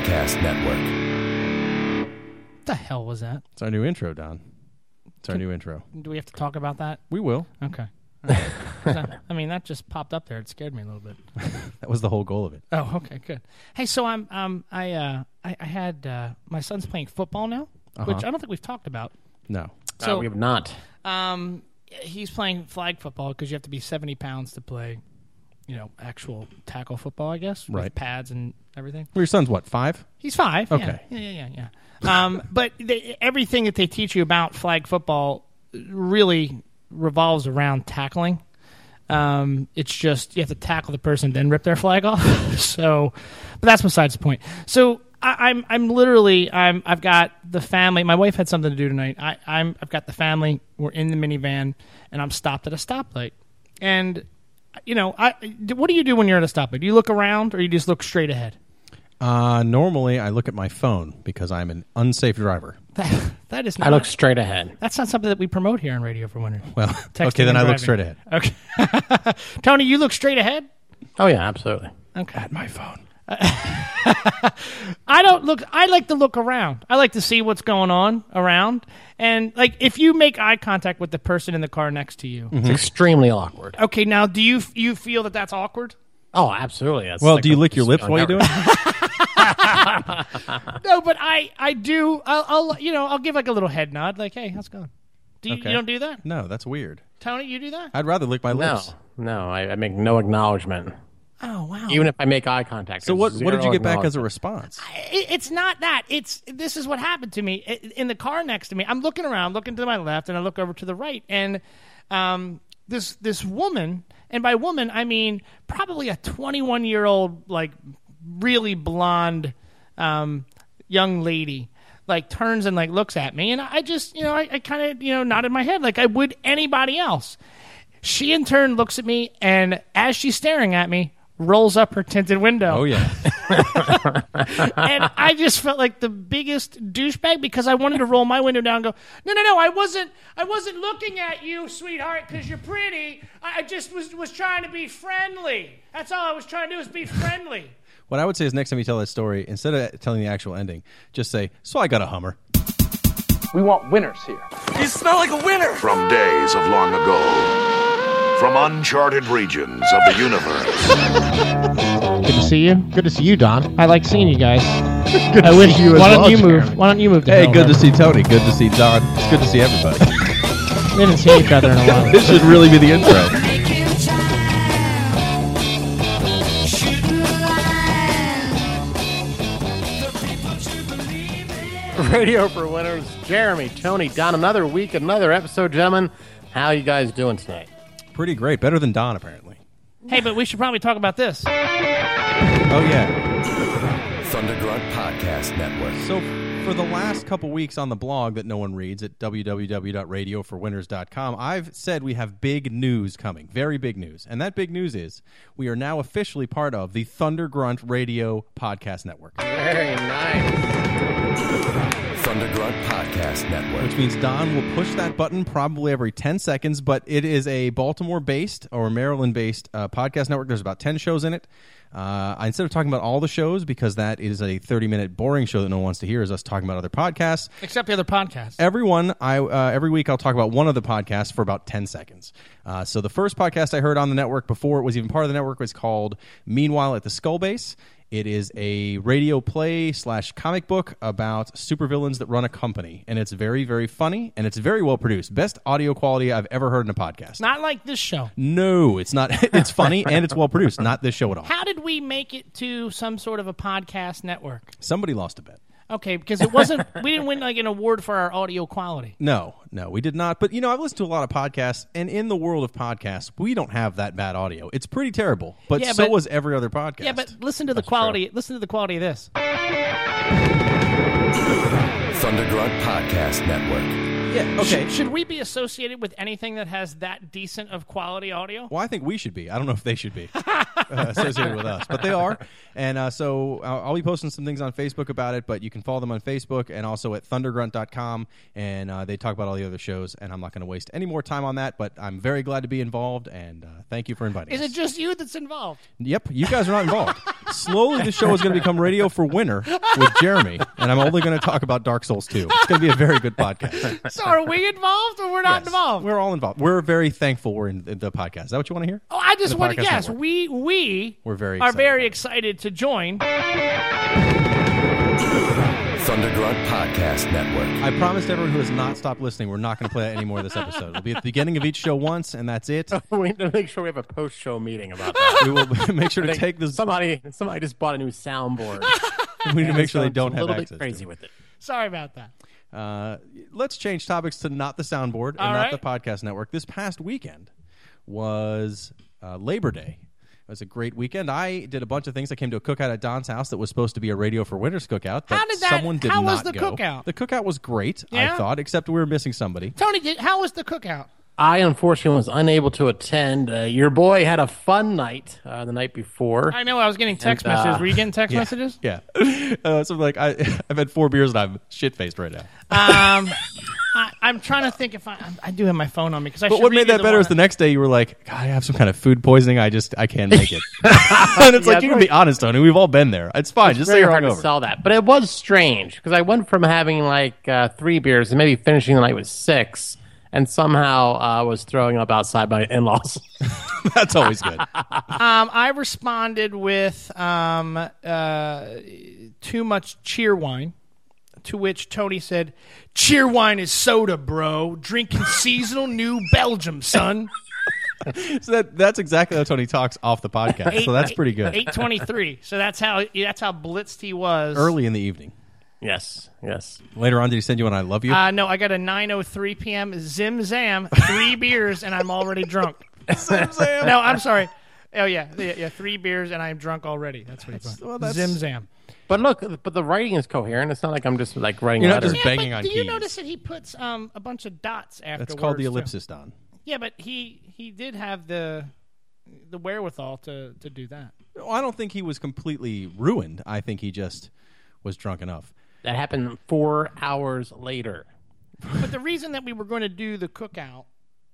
Podcast Network. What the hell was that? It's our new intro, Don. It's our new intro. Do we have to talk about that? We will. Okay. All right. I mean, that just popped up there. It scared me a little bit. That was the whole goal of it. Oh, okay, good. Hey, so I had my son's playing football now, which I don't think we've talked about. No. So we have not. He's playing flag football because you have to be 70 pounds to play, actual tackle football, I guess, with pads and everything. Well, your son's what, 5? He's 5. Okay. Yeah. But everything that they teach you about flag football really revolves around tackling. It's just you have to tackle the person, then rip their flag off. But that's besides the point. So I've got the family. My wife had something to do tonight. I've got the family. We're in the minivan, and I'm stopped at a stoplight. And what do you do when you're at a stoplight? Do you look around, or you just look straight ahead? Normally, I look at my phone because I'm an unsafe driver. That is not. I look straight ahead. That's not something that we promote here on Radio for Winners. Well, Texting okay, then and I look driving. straight ahead. Okay. Tony, you look straight ahead? Oh, yeah, absolutely. Okay. At my phone. I don't look. I like to look around. I like to see what's going on around. And like, if you make eye contact with the person in the car next to you, It's extremely awkward. okay. Now, do you feel that that's awkward? Oh, absolutely. That's Well, like do you the lick your lips while you're doing it? No, but I do. I'll give like a little head nod, like, hey, how's it going? You don't do that, No, that's weird. Tony? You do that? I'd rather lick my No, lips. no, I make no acknowledgement. Oh wow. Even if I make eye contact. So what did you get back as a acknowledgement. response? It's not that. This is what happened to me in the car next to me. I'm looking around, looking to my left, and I look over to the right, and this woman, and by woman I mean probably a 21-year-old, like really blonde young lady, like turns and like looks at me, and I just I kind of nodded my head like I would anybody else. She in turn looks at me, and as she's staring at me, rolls up her tinted window. Oh, yeah. And I just felt like the biggest douchebag because I wanted to roll my window down and go, no, I wasn't looking at you, sweetheart, because you're pretty. I just was trying to be friendly. That's all I was trying to do, is be friendly. What I would say is next time you tell that story, instead of telling the actual ending, just say, so I got a Hummer. We want winners here. You smell like a winner! From days of long ago, from uncharted regions of the universe, Good to see you. Good to see you, Don. I like seeing you guys. Good to see you as Why well, don't you Jeremy. move? Why don't you move? Hey, good to see Tony. Good to see Don. It's good to see everybody. We haven't seen each other in a while. This should really be the intro. Radio for Winners, Jeremy, Tony, Don. Another week, another episode, gentlemen. How you guys doing tonight? Pretty great. Better than Don, apparently. Hey, but we should probably talk about this. Oh, yeah. Thunder Grunt Podcast Network. So for the last couple weeks on the blog that no one reads at www.radioforwinners.com, I've said we have big news coming, very big news. And that big news is we are now officially part of the Thunder Grunt Radio Podcast Network, Very nice. Thunder Grunt Podcast Network. which means Don will push that button probably every 10 seconds, but it is a Baltimore-based or Maryland-based podcast network. There's about 10 shows in it. Instead of talking about all the shows, because that is a 30-minute boring show that no one wants to hear, is us talking about other podcasts. Except the other podcast. Every week I'll talk about one of the podcasts for about 10 seconds. So the first podcast I heard on the network before it was even part of the network was called Meanwhile at the Skullbase. It is a radio play / comic book about supervillains that run a company. And it's very, very funny, and it's very well produced. Best audio quality I've ever heard in a podcast. Not like this show. No, it's not. It's funny, and it's well produced. Not this show at all. How did we make it to some sort of a podcast network? Somebody lost a bet. Okay, because it wasn't. We didn't win like an award for our audio quality. No, we did not. But, I've listened to a lot of podcasts, and in the world of podcasts, we don't have that bad audio. It's pretty terrible, but Yeah, so but- was every other podcast. Yeah, but listen to the quality. Listen to the quality of this. Thunder Grunt Podcast Network. Yeah, okay. Should we be associated with anything that has that decent of quality audio? Well, I think we should be. I don't know if they should be associated with us, but they are. And so I'll be posting some things on Facebook about it, but you can follow them on Facebook and also at thundergrunt.com, and they talk about all the other shows, and I'm not going to waste any more time on that, but I'm very glad to be involved, and thank you for inviting Is us. it just you that's involved? Yep, you guys are not involved. Slowly, the show is going to become Radio for Winter with Jeremy, and I'm only going to talk about Dark Souls 2. It's going to be a very good podcast. So are we involved or we're not Yes, involved? We're all involved. We're very thankful we're in the podcast. Is that what you want to hear? Oh, I just The want to podcast guess. network. We're very are excited very about it. excited to join. Thunder Grunt Podcast Network. I promised everyone who has not stopped listening we're not going to play that anymore this episode. It'll be at the beginning of each show once, and that's it. We need to make sure we have a post-show meeting about that. We will make sure I to think take this. Somebody just bought a new soundboard. We need to make sure they It's don't a have little access bit to crazy it. with it. Sorry about that. Let's change topics to not the soundboard and All not right. the podcast network. This past weekend was Labor Day. It was a great weekend. I did a bunch of things. I came to a cookout at Don's house that was supposed to be a Radio for Winter's cookout. But How did that- someone did how not was the go. cookout? The cookout was great, Yeah? I thought, except we were missing somebody. Tony, how was the cookout? I unfortunately was unable to attend. Your boy had a fun night the night before. I know I was getting text And, messages. Were you getting text messages? Yeah. So like I've had 4 beers and I'm shit-faced right now. I'm trying to think if I do have my phone on me because I. But should what read made you that better one is the next day you were like, God, I have some kind of food poisoning. I can't make it. And it's Yeah, like, you can be honest, Tony. We've all been there. It's fine. Just say Very you're hard to hungover. sell that, but it was strange because I went from having like 3 beers and maybe finishing the night with 6, and somehow was throwing up outside my in-laws. That's always good. I responded with too much cheer wine, to which Tony said, "Cheer wine is soda, bro. Drinking seasonal New Belgium, son." So that's exactly how Tony talks off the podcast. So that's pretty good. 8:23. So that's how blitzed he was. Early in the evening. Yes. Later on, did he send you an I love you? No, I got a 9:03 p.m. Zim Zam, 3 beers, and I'm already drunk. No, I'm sorry. Oh, yeah, 3 beers, and I'm drunk already. That's what he put. well, that's- Zim Zam. But look, but the writing is coherent. It's not like I'm just like writing You're not letters. just banging but on do you keys. notice that he puts a bunch of dots afterwards? That's called the too? ellipsis, Don. Yeah, but he did have the wherewithal to do that. Well, I don't think he was completely ruined. I think he just was drunk enough. That happened 4 hours later. But the reason that we were going to do the cookout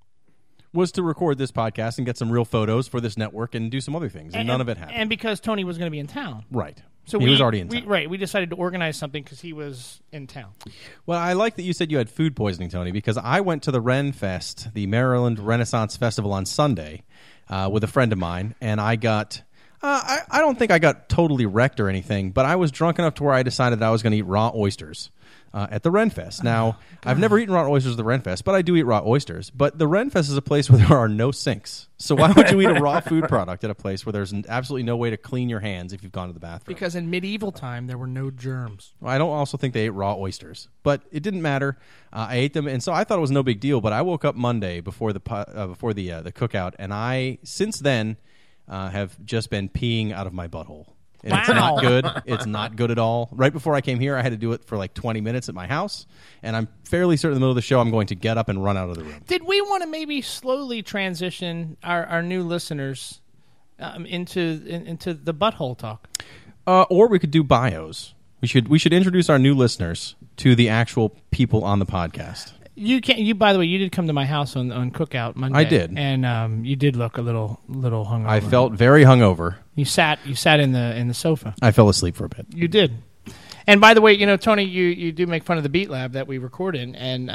Was to record this podcast and get some real photos for this network and do some other things, and none of it happened. And because Tony was going to be in town. Right. So he was already in town. Right. We decided to organize something because he was in town. Well, I like that you said you had food poisoning, Tony, because I went to the Ren Fest, the Maryland Renaissance Festival, on Sunday with a friend of mine, and I got... I don't think I got totally wrecked or anything, but I was drunk enough to where I decided I was going to eat raw oysters at the Ren Fest. Now, I've never eaten raw oysters at the Ren Fest, but I do eat raw oysters. But the Ren Fest is a place where there are no sinks. So why would you eat a raw food product at a place where there's absolutely no way to clean your hands if you've gone to the bathroom? Because in medieval time, there were no germs. I don't also think they ate raw oysters, but it didn't matter. I ate them, and so I thought it was no big deal. But I woke up Monday before the cookout, and I since then have just been peeing out of my butthole. And It's Wow. not good. It's not good at all. Right before I came here, I had to do it for like 20 minutes at my house, and I'm fairly certain in the middle of the show I'm going to get up and run out of the room. Did we want to maybe slowly transition our new listeners into the butthole talk? Or we could do bios. We should introduce our new listeners to the actual people on the podcast. You can't. You, by the way, you did come to my house on Cookout Monday. I did. and you did look a little hungover. I felt very hungover. You sat in the sofa. I fell asleep for a bit. You did. And by the way, Tony, you do make fun of the Beat Lab that we record in, and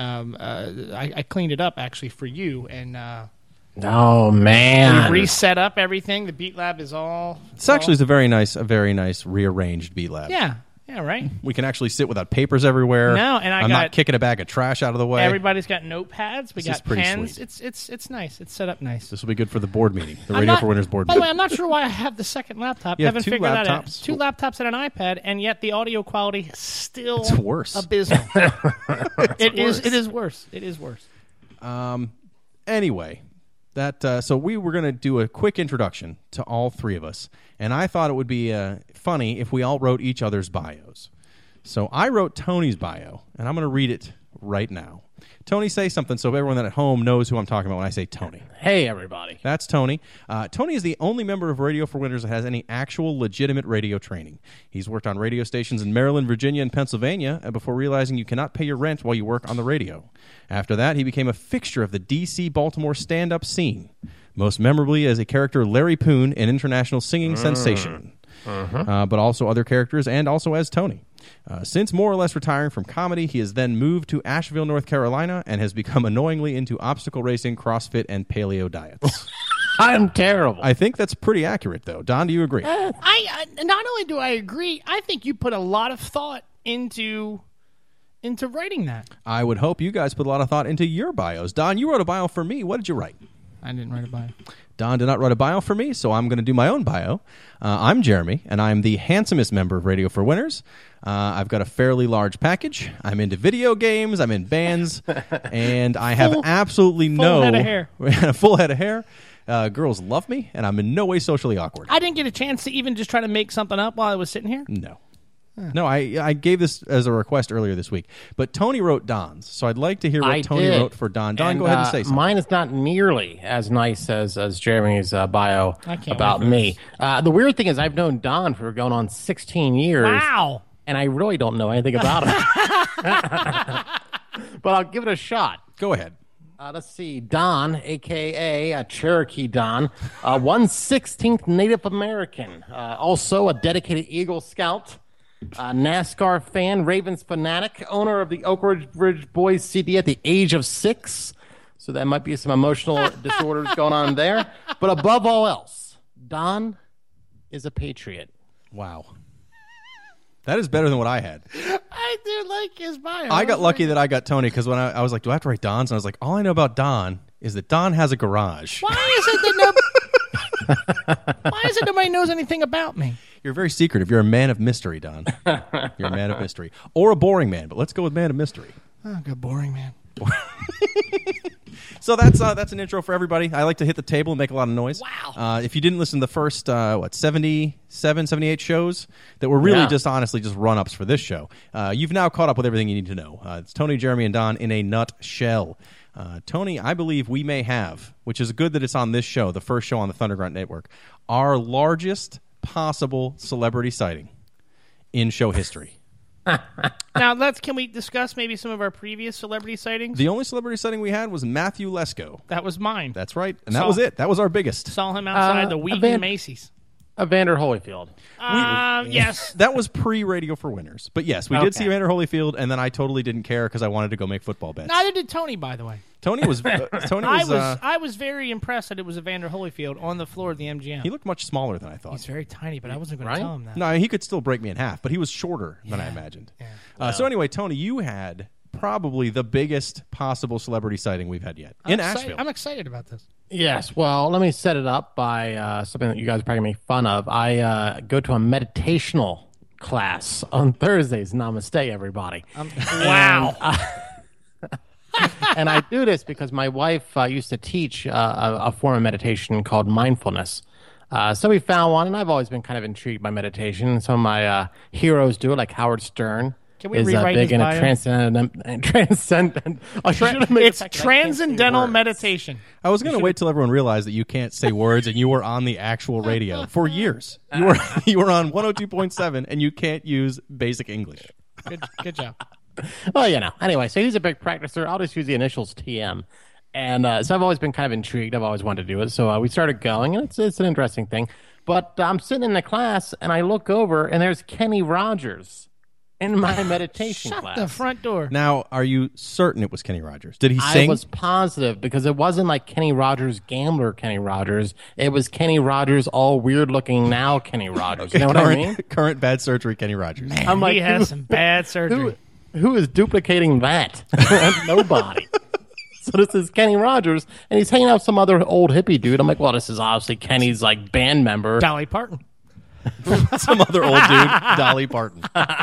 I cleaned it up actually for you, and Oh we man! reset up everything. The Beat Lab is all. It's actually a very nice rearranged Beat Lab. Yeah, right. We can actually sit without papers everywhere. No, and I'm got- not kicking a bag of trash out of the way. Everybody's got notepads. We This is got pretty pens. sweet. It's nice. It's set up nice. This will be good for the board meeting, the I'm Radio not- for Winners board By the meeting. way, I'm not sure why I have the second laptop. You have Haven't two figured that out. laptops? 2 laptops and an iPad, and yet the audio quality still It's worse. abysmal. It is worse. It is worse. Anyway, so we were going to do a quick introduction to all three of us, and I thought it would be funny if we all wrote each other's bios. So I wrote Tony's bio, and I'm going to read it right now. Tony, say something so everyone that at home knows who I'm talking about when I say Tony. Hey everybody! That's Tony. Tony is the only member of Radio for Winners that has any actual legitimate radio training. He's worked on radio stations in Maryland, Virginia, and Pennsylvania before realizing you cannot pay your rent while you work on the radio. After that, he became a fixture of the D.C.-Baltimore stand-up scene, most memorably as a character Larry Poon, an international singing sensation. but also other characters and also as Tony. Since more or less retiring from comedy, he has then moved to Asheville, North Carolina, and has become annoyingly into obstacle racing, CrossFit, and paleo diets. I'm terrible. I think that's pretty accurate, though. Don, do you agree? I not only do I agree, I think you put a lot of thought into writing that. I would hope you guys put a lot of thought into your bios. Don, you wrote a bio for me. What did you write? I didn't write a bio. Don did not write a bio for me, so I'm going to do my own bio. I'm Jeremy, and I'm the handsomest member of Radio for Winners. I've got a fairly large package. I'm into video games. I'm in bands, and I have absolutely no head of hair. full head of hair. Girls love me, and I'm in no way socially awkward. I didn't get a chance to even just try to make something up while I was sitting here. No. No, I gave this as a request earlier this week, but Tony wrote Don's, so I'd like to hear what Tony wrote for Don. Don, go ahead and say something. Mine is not nearly as nice as Jeremy's bio about me. The weird thing is I've known Don for going on 16 years. Wow. And I really don't know anything about him. But I'll give it a shot. Go ahead. Let's see. Don, a.k.a. Cherokee Don, 1/16th Native American, also a dedicated Eagle Scout, NASCAR fan, Ravens fanatic, owner of the Oak Ridge Boys CD at the age of 6. So that might be some emotional disorders going on there. But above all else, Don is a patriot. Wow. That is better than what I had. I do like his bio. I got lucky that I got Tony, because when I was like, do I have to write Don's? And I was like, all I know about Don is that Don has a garage. Why is it that nobody knows anything about me? You're very secretive. You're a man of mystery, Don. You're a man of mystery. Or a boring man, but let's go with man of mystery. Oh, good boring man. So that's an intro for everybody. I like to hit the table and make a lot of noise. Wow. If you didn't listen to the first, 77, 78 shows that were really just honestly just run-ups for this show, you've now caught up with everything you need to know. It's Tony, Jeremy, and Don in a nutshell. Tony, I believe we may have, which is good that it's on this show, the first show on the Thunder Grunt Network, our largest possible celebrity sighting in show history. Now, can we discuss maybe some of our previous celebrity sightings? The only celebrity sighting we had was Matthew Lesko. That was mine. That's right. And that was it. That was our biggest. Saw him outside the Wheaton Macy's. Evander Holyfield. Yes. That was pre-Radio for Winners. But yes, we did see Evander Holyfield, and then I totally didn't care because I wanted to go make football bets. Neither did Tony, by the way. Tony was. I was very impressed that it was Evander Holyfield on the floor of the MGM. He looked much smaller than I thought. He's very tiny, but I wasn't going to tell him that. No, he could still break me in half, but he was shorter than I imagined. Yeah. So anyway, Tony, you had probably the biggest possible celebrity sighting we've had yet in Asheville. I'm excited about this. Yes, well, let me set it up by something that you guys probably make fun of. I go to a meditational class on Thursdays. Namaste, everybody. Wow. And I do this because my wife used to teach a form of meditation called mindfulness. So we found one, and I've always been kind of intrigued by meditation. Some of my heroes do it, like Howard Stern. Can we rewrite big his bio? Transcendent. It's transcendental meditation. I was going to wait till everyone realized that you can't say words, and you were on the actual radio for years. You were on 102.7, and you can't use basic English. Good job. Well, anyway, so he's a big practicer. I'll just use the initials TM. And so I've always been kind of intrigued. I've always wanted to do it. So we started going, and it's an interesting thing. But I'm sitting in the class, and I look over, and there's Kenny Rogers in my meditation class. Shut the front door. Now, are you certain it was Kenny Rogers? Did he sing? I was positive, because it wasn't like Kenny Rogers, gambler Kenny Rogers. It was Kenny Rogers, all weird-looking now Kenny Rogers. Okay, you know what I mean? Current bad surgery Kenny Rogers. Man, I'm like, he has some bad surgery. Who is duplicating that? Nobody. So this is Kenny Rogers, and he's hanging out with some other old hippie dude. I'm like, well, this is obviously Kenny's like band member. Dolly Parton. Some other old dude, Dolly Parton.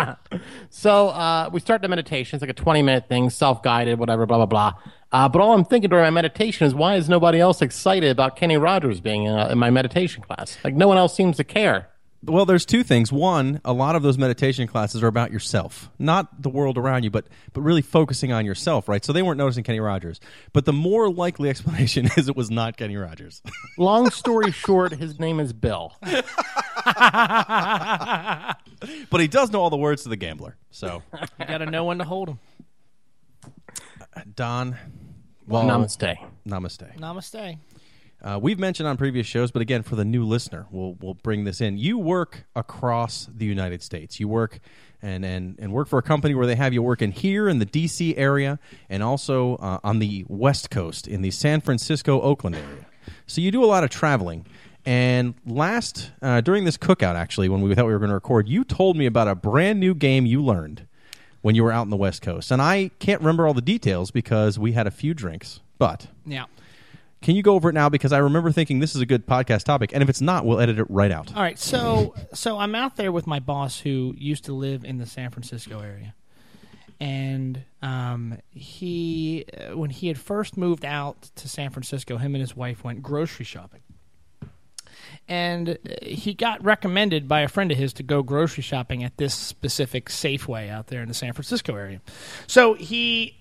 So we start the meditation. It's like a 20-minute thing, self-guided, whatever, blah, blah, blah. But all I'm thinking during my meditation is, why is nobody else excited about Kenny Rogers being in my meditation class? Like, no one else seems to care. Well, there's two things. One, a lot of those meditation classes are about yourself, not the world around you, but really focusing on yourself, right? So they weren't noticing Kenny Rogers. But the more likely explanation is it was not Kenny Rogers. Long story short, his name is Bill. But he does know all the words to The Gambler. So You got to know when to hold him. Don, well, Namaste. Namaste. Namaste. We've mentioned on previous shows, but again, for the new listener, we'll bring this in. You work across the United States. You work and work for a company where they have you working here in the D.C. area and also on the West Coast in the San Francisco, Oakland area. So you do a lot of traveling. And during this cookout, actually, when we thought we were going to record, you told me about a brand new game you learned when you were out on the West Coast. And I can't remember all the details because we had a few drinks. But Yeah. can you go over it now? Because I remember thinking this is a good podcast topic. And if it's not, we'll edit it right out. All right, so I'm out there with my boss who used to live in the San Francisco area. And when he had first moved out to San Francisco, him and his wife went grocery shopping. And he got recommended by a friend of his to go grocery shopping at this specific Safeway out there in the San Francisco area. So he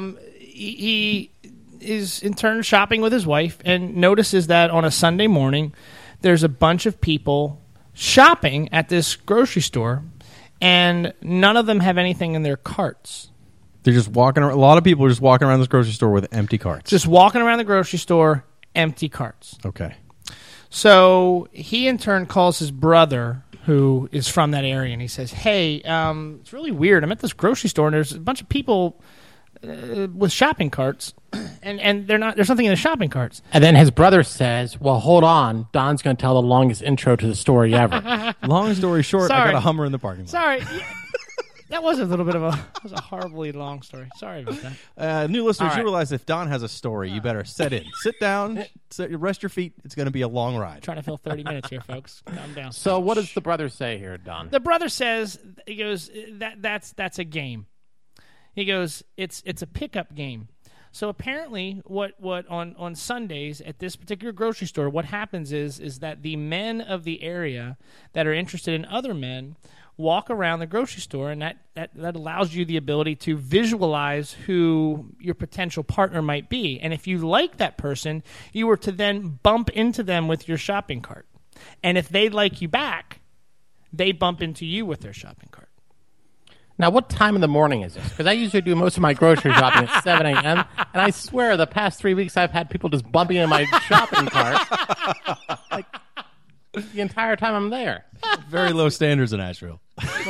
is in turn shopping with his wife and notices that on a Sunday morning there's a bunch of people shopping at this grocery store and none of them have anything in their carts. They're just walking around. A lot of people are just walking around this grocery store with empty carts. Just walking around the grocery store, empty carts. Okay. So he in turn calls his brother, who is from that area, and he says, "Hey, it's really weird. I'm at this grocery store, and there's a bunch of people with shopping carts, and there's nothing in the shopping carts." And then his brother says, "Well, hold on. Don's going to tell the longest intro to the story ever." Long story short, I Sorry. got a Hummer in the parking lot. Sorry, that was a little bit of that was a horribly long story. Sorry about that. New listeners, All right. you realize if Don has a story, you better sit down, rest your feet. It's going to be a long ride. Trying to fill 30 minutes here, folks. Calm down. So what does the brother say here, Don? The brother says, he goes, that's a game. He goes, it's a pickup game. So apparently, what on Sundays at this particular grocery store, what happens is that the men of the area that are interested in other men walk around the grocery store, and that allows you the ability to visualize who your potential partner might be. And if you like that person, you were to then bump into them with your shopping cart. And if they like you back, they bump into you with their shopping cart. Now, what time in the morning is this? Because I usually do most of my grocery shopping at 7 a.m., and I swear the past 3 weeks I've had people just bumping in my shopping cart like the entire time I'm there. Very low standards in Asheville.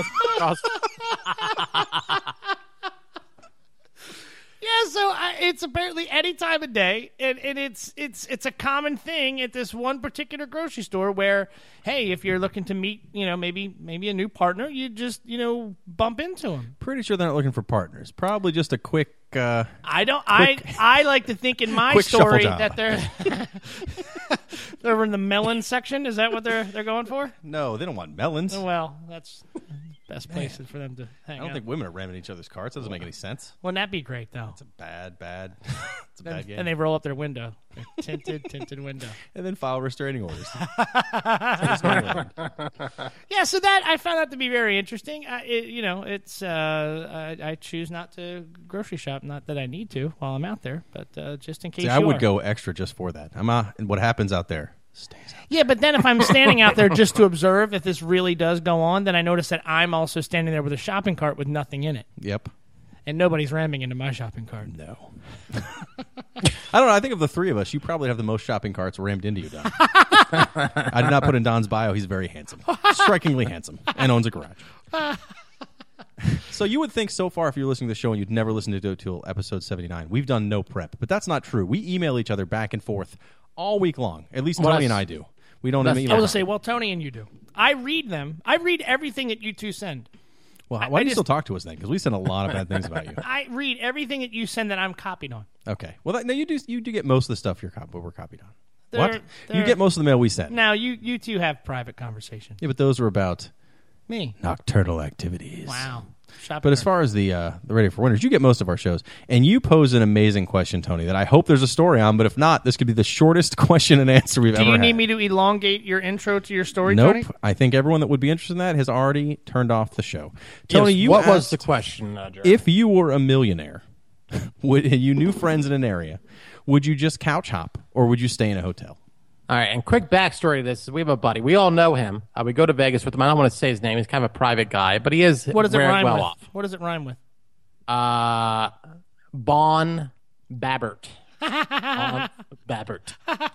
Yeah, so it's apparently any time of day, and it's a common thing at this one particular grocery store where, hey, if you're looking to meet, maybe a new partner, you just bump into them. Pretty sure they're not looking for partners. Probably just a quick. I like to think in my quick story shuffle job. that they're in the melon section. Is that what they're going for? No, they don't want melons. Oh, well, that's the best places for them to hang I don't out. think women are ramming each other's carts. That doesn't make any sense. Wouldn't that be great, though? It's a bad. It's a bad game. And they roll up their window. Their tinted window. And then file restraining orders. Yeah, so that I found that to be very interesting. I choose not to grocery shop. Not that I need to while I'm out there, but just in case. See, I would go extra just for that. And what happens out there stays out. Yeah, but then if I'm standing out there just to observe if this really does go on, then I notice that I'm also standing there with a shopping cart with nothing in it, Yep. and nobody's ramming into my shopping cart. No. I don't know. I think of the three of us, you probably have the most shopping carts rammed into you, Don. I did not put in Don's bio. He's very handsome. Strikingly handsome. And owns a garage. So you would think so far if you're listening to the show and you'd never listened to it till episode 79, we've done no prep. But that's not true. We email each other back and forth all week long. At least Tony and I do. We don't email. I was going to say, well, Tony and you do. I read them. I read everything that you two send. Well, why do you still talk to us then? Because we send a lot of bad things about you. I read everything that you send that I'm copied on. Okay. Well, you do get most of the stuff we're copied on. They're- You get most of the mail we send. Now, you two have private conversation. Yeah, but those are about Me. nocturnal activities. Wow. Shopping But as cart. far as the Radio for Winners, you get most of our shows. And you pose an amazing question, Tony, that I hope there's a story on. But if not, this could be the shortest question and answer we've ever had. Do you need me to elongate your intro to your story, Nope. Tony? I think everyone that would be interested in that has already turned off the show. Tony, Yes, you what was asked the question, Jerry? if you were a millionaire, you knew friends in an area, would you just couch hop or would you stay in a hotel? All right, and quick backstory to this is we have a buddy. We all know him. We go to Vegas with him. I don't want to say his name. He's kind of a private guy, but he is What does it very rhyme well with? off. What does it rhyme with? Bon Babbert. on Babbert.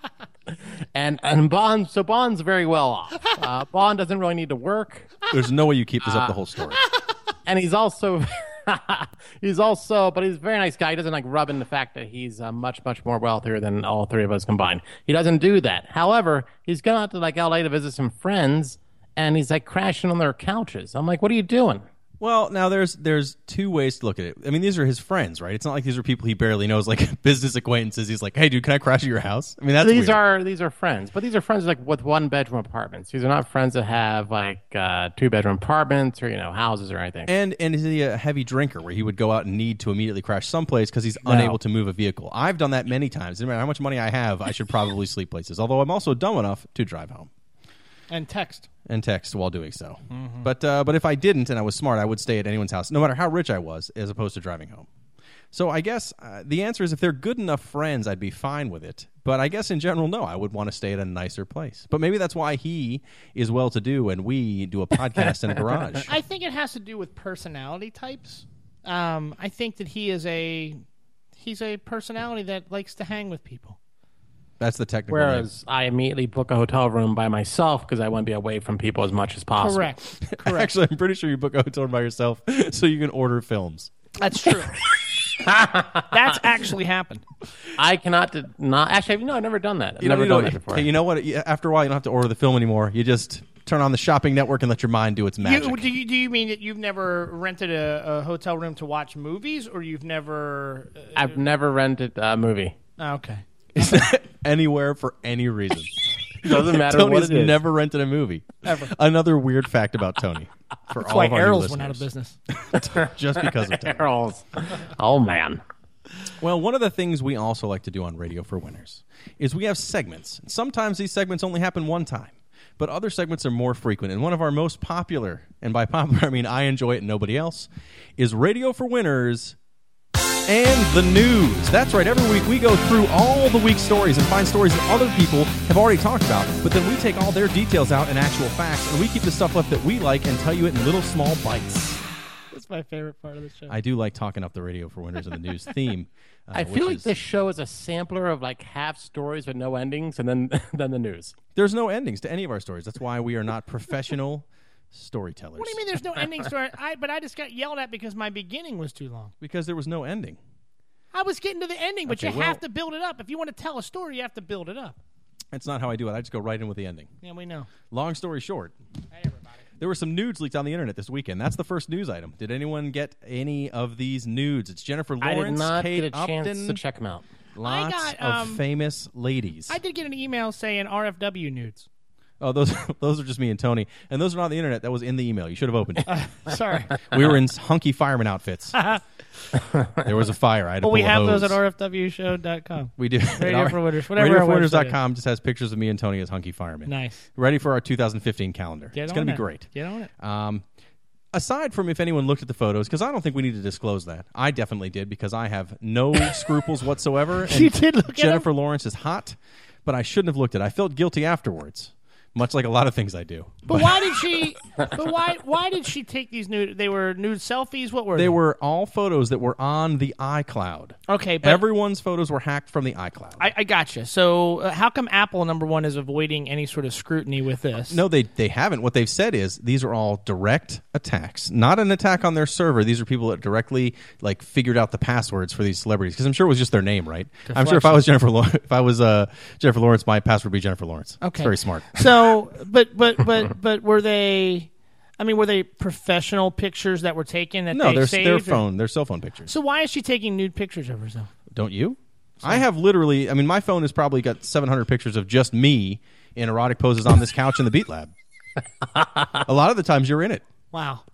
And Bond's very well off. Bond doesn't really need to work. There's no way you keep this up the whole story. And he's also but he's a very nice guy. He doesn't like rub in the fact that he's much more wealthier than all three of us combined. He doesn't do that. However, he's gone out to like LA to visit some friends, and he's like crashing on their couches. I'm like, what are you doing? Well, now there's two ways to look at it. I mean, these are his friends, right? It's not like these are people he barely knows, like business acquaintances. He's like, hey, dude, can I crash at your house? I mean, that's these weird. are friends, but these are friends like with 1-bedroom apartments. These are not friends that have like 2-bedroom apartments or houses or anything. And is he a heavy drinker where he would go out and need to immediately crash someplace because he's unable to move a vehicle? I've done that many times. No matter how much money I have, I should probably sleep places. Although I'm also dumb enough to drive home. And text While doing so. Mm-hmm. But if I didn't and I was smart, I would stay at anyone's house, no matter how rich I was, as opposed to driving home. So I guess the answer is if they're good enough friends, I'd be fine with it. But I guess in general, no, I would want to stay at a nicer place. But maybe that's why he is well-to-do and we do a podcast in a garage. I think it has to do with personality types. I think that he's a personality that likes to hang with people. That's the technical Whereas I immediately book a hotel room by myself because I want to be away from people as much as possible. Correct. Actually, I'm pretty sure you book a hotel room by yourself so you can order films. That's true. That's actually happened. I cannot actually. No, I've never done that. I've never done that before. Hey, you know what? After a while, you don't have to order the film anymore. You just turn on the shopping network and let your mind do its magic. Do you mean that you've never rented a hotel room to watch movies, or you've never? I've never rented a movie. Okay. Anywhere for any reason. Doesn't matter Tony what has it is. never rented a movie. Ever. Another weird fact about Tony. For That's all why of our new Errol's went out of listeners. business. Just because of Tony. Errol's. Oh man. Well, one of the things we also like to do on Radio for Winners is we have segments. Sometimes these segments only happen one time, but other segments are more frequent. And one of our most popular, and by popular I mean I enjoy it and nobody else, is Radio for Winners and the news. That's right. Every week we go through all the week's stories and find stories that other people have already talked about, but then we take all their details out and actual facts, and we keep the stuff left that we like and tell you it in little small bites. That's my favorite part of the show. I do like talking up the Radio for Winners and the news theme. I feel like this show is a sampler of like half stories with no endings, and then the news. There's no endings to any of our stories. That's why we are not professional storytellers. What do you mean there's no ending story? But I just got yelled at because my beginning was too long. Because there was no ending. I was getting to the ending, but Okay, you have to build it up. If you want to tell a story, you have to build it up. That's not how I do it. I just go right in with the ending. Yeah, we know. Long story short, Hey, everybody. there were some nudes leaked on the internet this weekend. That's the first news item. Did anyone get any of these nudes? It's Jennifer Lawrence, I did not Kate get a chance Upton, to check them out. lots I got, of famous ladies. I did get an email saying RFW nudes. Oh, those are just me and Tony. And those are not on the internet. That was in the email. You should have opened it. Sorry. We were in hunky fireman outfits. There was a fire. I had to Well, we pull a have hose. those at rfwshow.com. We do. Radio for Winners, whatever our website RadioForWinners.com just has pictures of me and Tony as hunky firemen. Nice. Ready for our 2015 calendar. Get It's on going to be it. great. Get on it. Aside from if anyone looked at the photos, because I don't think we need to disclose that. I definitely did because I have no scruples whatsoever. And You did look at Jennifer Lawrence is hot, but I shouldn't have looked at it. I felt guilty afterwards, much like a lot of things I do. But why did she? But why did she take these nude? They were nude selfies. What were they? They were all photos that were on the iCloud. Okay, but Everyone's photos were hacked from the iCloud. I gotcha. So how come Apple #1 is avoiding any sort of scrutiny with this? No, they haven't. What they've said is these are all direct attacks, not an attack on their server. These are people that directly figured out the passwords for these celebrities. Because I'm sure it was just their name, right? I'm sure if I was Jennifer Lawrence, my password would be Jennifer Lawrence. Okay, It's very smart. So, but were they? I mean, were they professional pictures that were taken that No, they they're saved? their cell phone pictures. So why is she taking nude pictures of herself? Don't you? I have literally. I mean, my phone has probably got 700 pictures of just me in erotic poses on this couch in the Beat Lab. A lot of the times you're in it. Wow.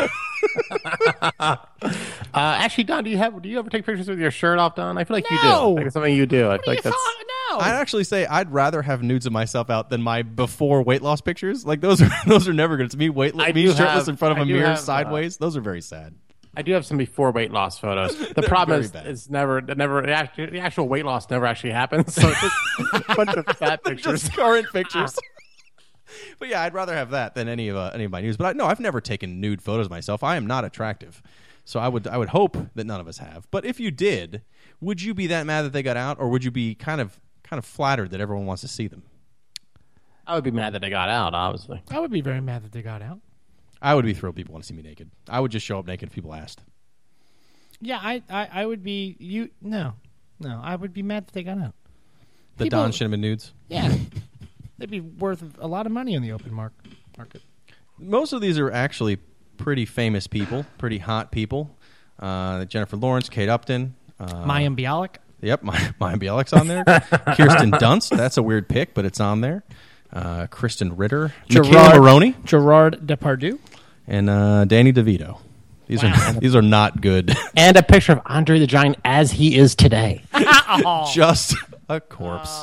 Actually, Don, do you ever take pictures with your shirt off, Don? I feel like you do. No. I think it's something you do. I feel What are like you that's. talking? No. I'd actually say I'd rather have nudes of myself out than my before weight loss pictures. Like those are never good. It's me I me do shirtless have- in front of I a do mirror have, sideways. Those are very sad. I do have some before weight loss photos. The problem very bad. is the actual weight loss never actually happens. So it's just a bunch of fat pictures. Just current pictures. But yeah, I'd rather have that than any of my nudes. But no, I've never taken nude photos of myself. I am not attractive. So I would hope that none of us have. But if you did, would you be that mad that they got out, or would you be kind of flattered that everyone wants to see them? I would be mad that they got out, obviously. I would be very mad that they got out. I would be thrilled people want to see me naked. I would just show up naked if people asked. Yeah, I would be No, I would be mad that they got out. The Don Shinneman nudes? Yeah. They'd be worth a lot of money on the open market. Most of these are actually pretty famous people, pretty hot people. Jennifer Lawrence, Kate Upton. Mayim Bialik. Yep, Mayim Bialik's on there. Kirsten Dunst, that's a weird pick, but it's on there. Kristen Ritter. Michaela Maroney. Gerard Depardieu. And Danny DeVito. These are not good. And a picture of Andre the Giant as he is today. Just a corpse.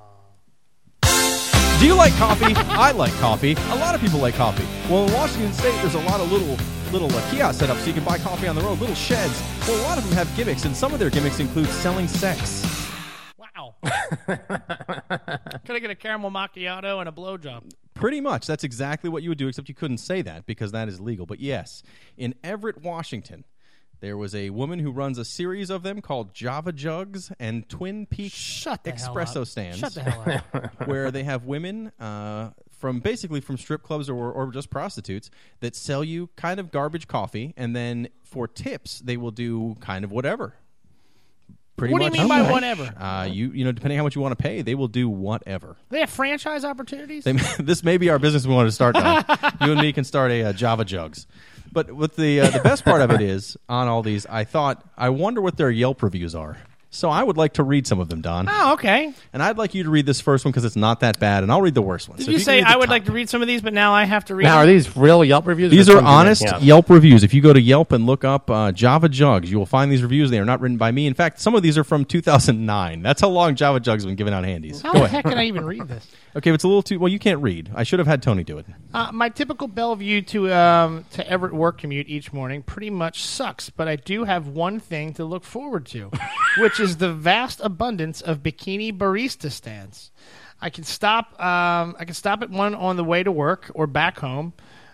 Do you like coffee? I like coffee. A lot of people like coffee. Well, in Washington State, there's a lot of little kiosks set up so you can buy coffee on the road, little sheds. Well, a lot of them have gimmicks, and some of their gimmicks include selling sex. Wow. Could I get a caramel macchiato and a blowjob? Pretty much. That's exactly what you would do, except you couldn't say that because that is legal. But yes, in Everett, Washington, there was a woman who runs a series of them called Java Jugs and Twin Peaks Espresso Stands. Shut the hell up. Where they have women from strip clubs or just prostitutes that sell you kind of garbage coffee, and then for tips they will do kind of whatever. Pretty what much. Do you mean by whatever? Depending how much you want to pay, they will do whatever. They have franchise opportunities? This may be our business we want to start now. You and me can start a Java Jugs. But what the best part of it is, on all these, I wonder what their Yelp reviews are. So I would like to read some of them, Don. Oh, okay. And I'd like you to read this first one because it's not that bad, and I'll read the worst one. Did you say I would like to read some of these, but now I have to read them? Now, are these real Yelp reviews? These are honest Yelp reviews. If you go to Yelp and look up Java Jugs, you will find these reviews. They are not written by me. In fact, some of these are from 2009. That's how long Java Jugs have been giving out handies. How the heck can I even read this? Okay, if it's a little too... Well, you can't read. I should have had Tony do it. My typical Bellevue to Everett work commute each morning pretty much sucks, but I do have one thing to look forward to, which is the vast abundance of bikini barista stands. I can stop at one on the way to work or back home.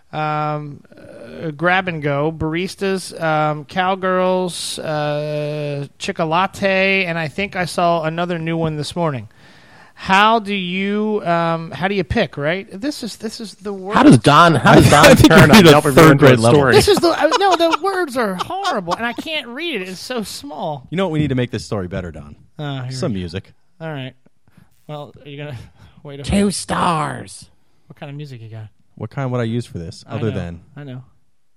Grab and go baristas, cowgirls, Chicolatte, and I think I saw another new one this morning. How do you pick? Right. This is the word. How does Don turn on Yelp review into a story? This is the words are horrible, and I can't read it. It's so small. You know what we need to make this story better, Don? Some music. All right. Well, are you gonna wait? 2 stars. What kind of music you got? What kind would I use for this? I know.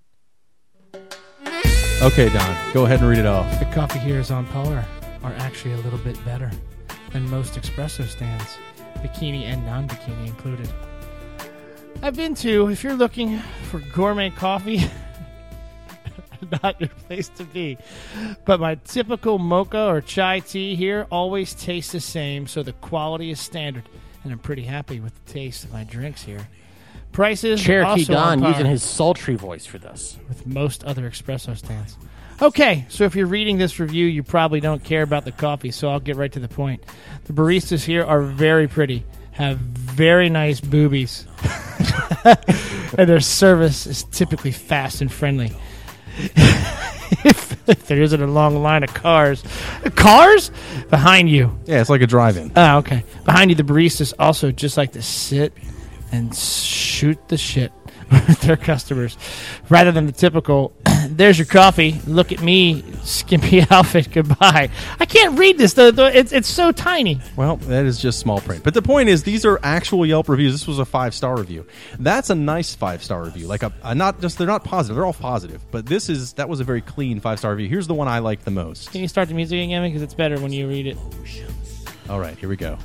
Okay, Don. Go ahead and read it off. The coffee here is on par are actually a little bit better than most espresso stands, bikini and non-bikini included. I've been to, if you're looking for gourmet coffee, not your place to be. But my typical mocha or chai tea here always tastes the same, so the quality is standard, and I'm pretty happy with the taste of my drinks here. Prices Cherokee also Don on par using his sultry voice for this. with most other espresso stands. Okay, so if you're reading this review, you probably don't care about the coffee, so I'll get right to the point. The baristas here are very pretty, have very nice boobies, and their service is typically fast and friendly. if there isn't a long line of cars behind you. Yeah, it's like a drive-in. Oh, okay. Behind you, the baristas also just like to sit and shoot the shit with their customers, rather than the typical, there's your coffee, look at me, skimpy outfit, goodbye. I can't read this, though. It's so tiny. Well, that is just small print. But the point is, these are actual Yelp reviews. This was a 5-star review. That's a nice 5-star review. Like they're not positive. They're all positive. But that was a very clean 5-star review. Here's the one I liked the most. Can you start the music again? Because it's better when you read it. All right, here we go.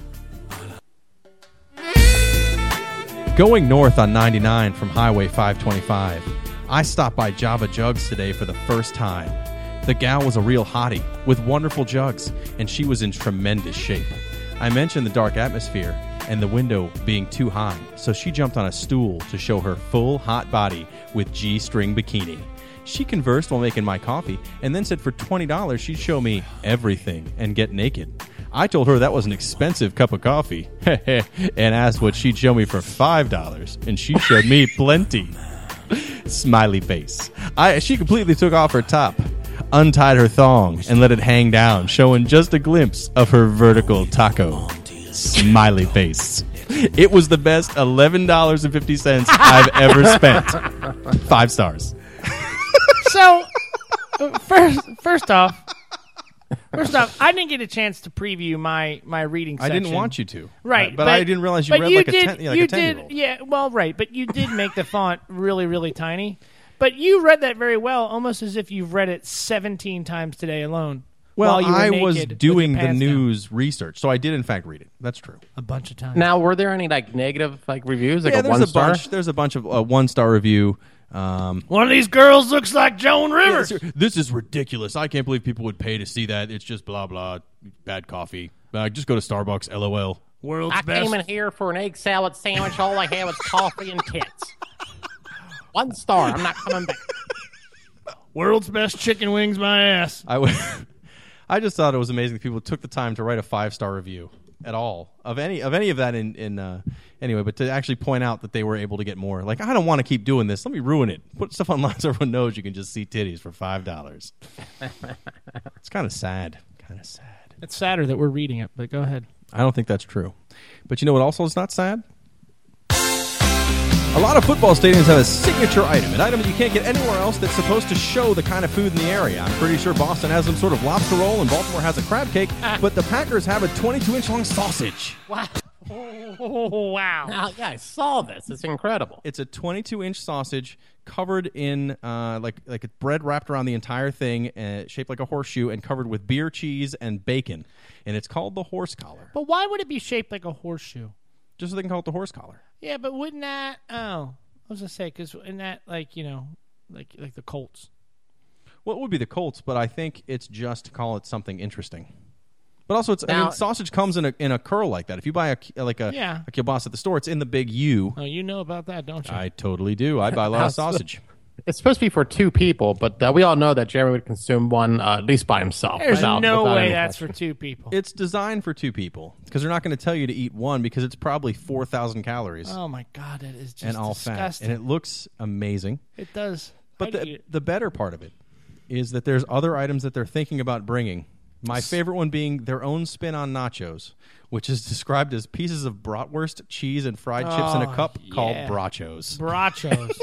Going north on 99 from Highway 525, I stopped by Java Jugs today for the first time. The gal was a real hottie with wonderful jugs, and she was in tremendous shape. I mentioned the dark atmosphere and the window being too high, so she jumped on a stool to show her full hot body with G-string bikini. She conversed while making my coffee and then said for $20 she'd show me everything and get naked. I told her that was an expensive cup of coffee and asked what she'd show me for $5, and she showed me plenty. Smiley face. She completely took off her top, untied her thong, and let it hang down, showing just a glimpse of her vertical taco. Smiley face. It was the best $11.50 I've ever spent. 5 stars. So, first off, I didn't get a chance to preview my reading section. I didn't want you to. Right. But I didn't realize you read like a 10-year-old. Yeah, well, right. But you did make the font really, really tiny. But you read that very well, almost as if you've read it 17 times today alone. Well, while you were I naked was with doing your the pants news research, so I did in fact read it. That's true. a bunch of times. Now, were there any negative reviews? Yeah, a there's 1 a star? bunch. There's a bunch of 1-star review. One of these girls looks like Joan Rivers. This is ridiculous. I can't believe people would pay to see that. It's just blah blah. Bad coffee. Just go to Starbucks. LOL. World's I best. came in here for an egg salad sandwich. All I had was coffee and tits. 1 star. I'm not coming back. World's best chicken wings, my ass. I just thought it was amazing that people took the time to write a 5-star review at all of any of that anyway, but to actually point out that they were able to get more. Like, I don't want to keep doing this. Let me ruin it. Put stuff online so everyone knows you can just see titties for $5. It's kind of sad. It's sadder that we're reading it, but go ahead. I don't think that's true. But you know what also is not sad? A lot of football stadiums have a signature item, an item that you can't get anywhere else that's supposed to show the kind of food in the area. I'm pretty sure Boston has some sort of lobster roll and Baltimore has a crab cake, but the Packers have a 22-inch long sausage. Wow. Wow. Yeah, I saw this. It's incredible. It's a 22-inch sausage covered in like a bread wrapped around the entire thing, shaped like a horseshoe, and covered with beer, cheese, and bacon. And it's called the horse collar. But why would it be shaped like a horseshoe? Just so they can call it the horse collar. Yeah, but wouldn't that... Oh, I was going to say, because in that, like the Colts. Well, it would be the Colts, but I think it's just to call it something interesting. But also, sausage comes in a curl like that. If you buy a kielbasa at the store, it's in the big U. Oh, you know about that, don't you? I totally do. I buy a lot of sausage. It's supposed to be for 2 people, but we all know that Jeremy would consume one at least by himself. There's without no way any that's question. for 2 people. It's designed for 2 people because they're not going to tell you to eat one because it's probably 4,000 calories Oh, my God. It is just and all disgusting. fat. And it looks amazing. It does. But the better part of it is that there's other items that they're thinking about bringing. My favorite one being their own spin on nachos, which is described as pieces of bratwurst, cheese, and fried chips in a cup called brachos. Brachos.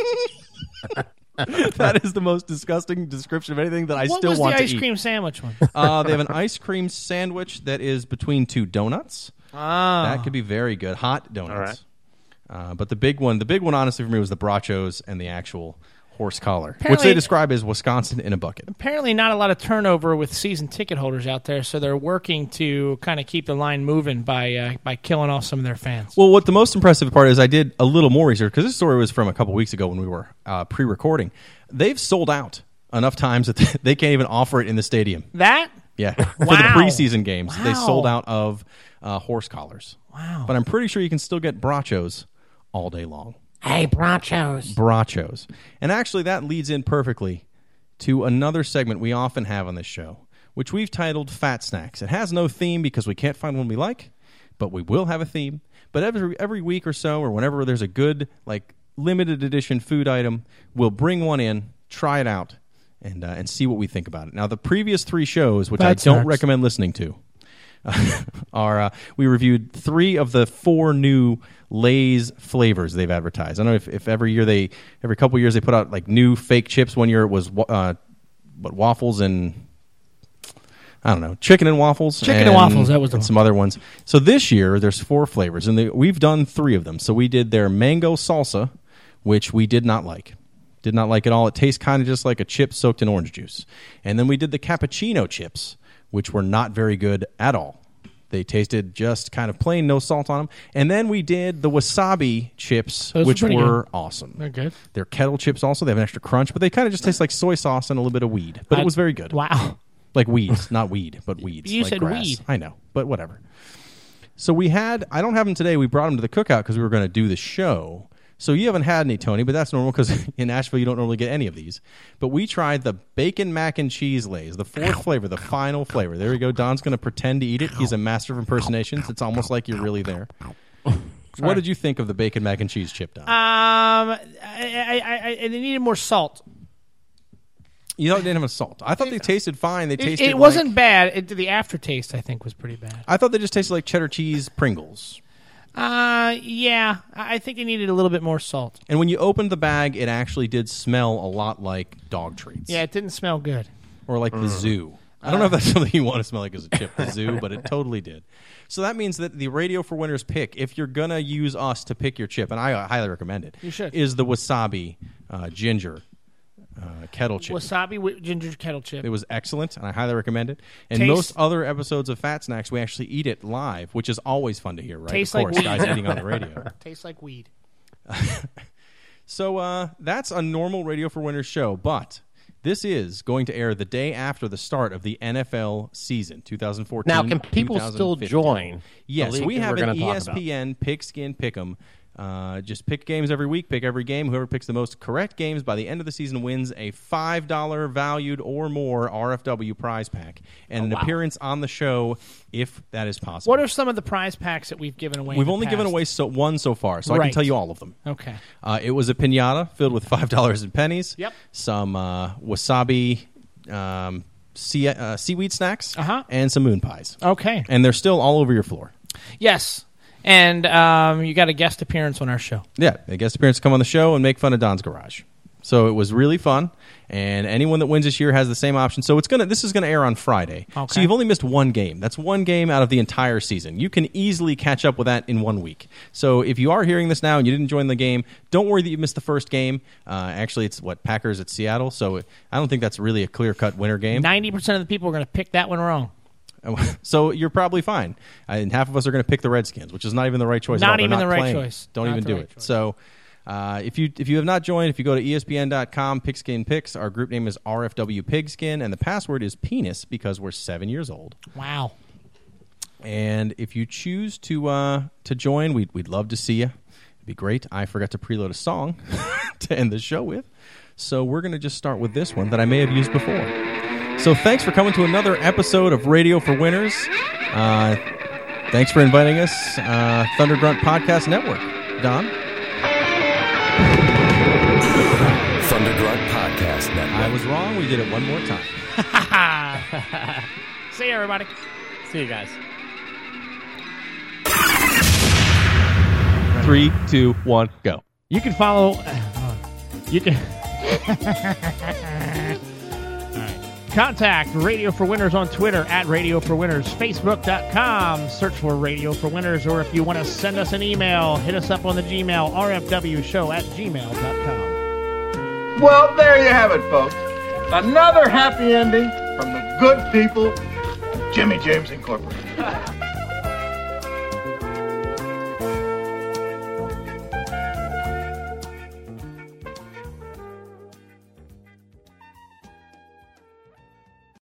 That is the most disgusting description of anything that I still want to eat. What was the ice cream sandwich one? They have an ice cream sandwich that is between 2 donuts. That could be very good. Hot donuts. All right. But the big one, honestly, for me, was the brachos and the actual horse collar, which they describe as Wisconsin in a bucket. Apparently not a lot of turnover with season ticket holders out there, so they're working to kind of keep the line moving by killing off some of their fans. Well, what the most impressive part is I did a little more research, because this story was from a couple weeks ago when we were pre-recording. They've sold out enough times that they can't even offer it in the stadium. That? Yeah. For the preseason games, they sold out of horse collars. Wow. But I'm pretty sure you can still get brachos all day long. Hey, brachos. Brachos. And actually, that leads in perfectly to another segment we often have on this show, which we've titled Fat Snacks. It has no theme because we can't find one we like, but we will have a theme. But every week or so, or whenever there's a good, limited edition food item, we'll bring one in, try it out, and see what we think about it. Now, the previous 3 shows, which I don't recommend listening to, we reviewed 3 of the 4 new Lay's flavors they've advertised. I don't know if every couple of years they put out new fake chips. One year it was waffles and I don't know, chicken and waffles. Chicken and waffles, that was the one. Some other ones. So this year there's 4 flavors, and we've done 3 of them. So we did their mango salsa, which we did not like. Did not like at all. It tastes kind of just like a chip soaked in orange juice. And then we did the cappuccino chips, which were not very good at all. They tasted just kind of plain, no salt on them. And then we did the wasabi chips, which were awesome. They're good. They're kettle chips also. They have an extra crunch, but they kind of just taste like soy sauce and a little bit of weed. But it was very good. Wow. Like weeds, not weed, but weeds. You like said grass. weed. I know, but whatever. So I don't have them today. We brought them to the cookout because we were going to do the show. So you haven't had any, Tony, but that's normal because in Nashville you don't normally get any of these. But we tried the bacon mac and cheese Lays, the 4th flavor, the final flavor. There we go. Don's going to pretend to eat it. He's a master of impersonations. It's almost like you're really there. What did you think of the bacon mac and cheese chip, Don? I they needed more salt. You thought it didn't have a salt. I thought they tasted fine. They tasted. It wasn't bad. The aftertaste, I think, was pretty bad. I thought they just tasted like cheddar cheese Pringles. Yeah. I think it needed a little bit more salt. And when you opened the bag, it actually did smell a lot like dog treats. Yeah, it didn't smell good. Or like the zoo. I don't know if that's something you want to smell like as a chip, the zoo, but it totally did. So that means that the Radio for Winners pick, if you're going to use us to pick your chip, and I highly recommend it, you should, is the wasabi ginger kettle chip. Wasabi ginger kettle chip. It was excellent, and I highly recommend it. And Tastes- most other episodes of Fat Snacks, we actually eat it live, which is always fun to hear, right? Tastes of like course, weed. guys eating on the radio. Tastes like weed. So that's a normal Radio for Winners show, but this is going to air the day after the start of the NFL season, 2014. Now, can people still join? Yes, the league we that have we're an gonna talk about? ESPN Pigskin Pick'em. Just pick games every week, pick every game. Whoever picks the most correct games by the end of the season wins a $5 valued or more RFW prize pack and an appearance on the show if that is possible. What are some of the prize packs that we've given away? We've only given away one so far, so I can Right. tell you all of them. Okay. It was a piñata filled with $5 in pennies. Yep. Some wasabi seaweed snacks. And some moon pies. Okay. And they're still all over your floor. Yes. And you got a guest appearance on our show. Yeah, a guest appearance to come on the show and make fun of Don's Garage. So it was really fun, and anyone that wins this year has the same option. So this is gonna air on Friday. Okay. So you've only missed one game. That's one game out of the entire season. You can easily catch up with that in 1 week. So if you are hearing this now and you didn't join the game, don't worry that you missed the first game. Actually, it's Packers at Seattle. So I don't think that's really a clear-cut winner game. 90% of the people are going to pick that one wrong. So you're probably fine. And half of us are going to pick the Redskins, which is not even the right choice. Not at all. They're even the right playing. choice. Don't Not even the do right it. choice. So if you have not joined, if you go to ESPN.com, Pigskin Picks, our group name is RFW Pigskin, and the password is penis because we're 7 years old. Wow. And if you choose to join, we'd love to see you. It'd be great. I forgot to preload a song to end the show with, so we're going to just start with this one that I may have used before. So thanks for coming to another episode of Radio for Winners. Thanks for inviting us, Thunder Grunt Podcast Network. Don? Thunder Grunt Podcast Network. I was wrong. We did it one more time. See you, everybody. See you guys. 3, 2, 1, go. You can follow. You can. All right. Contact Radio for Winners on Twitter at Radio for Winners, Facebook.com. Search for Radio for Winners, or if you want to send us an email, hit us up on the Gmail, rfwshow@gmail.com. Well, there you have it, folks. Another happy ending from the good people of Jimmy James Incorporated.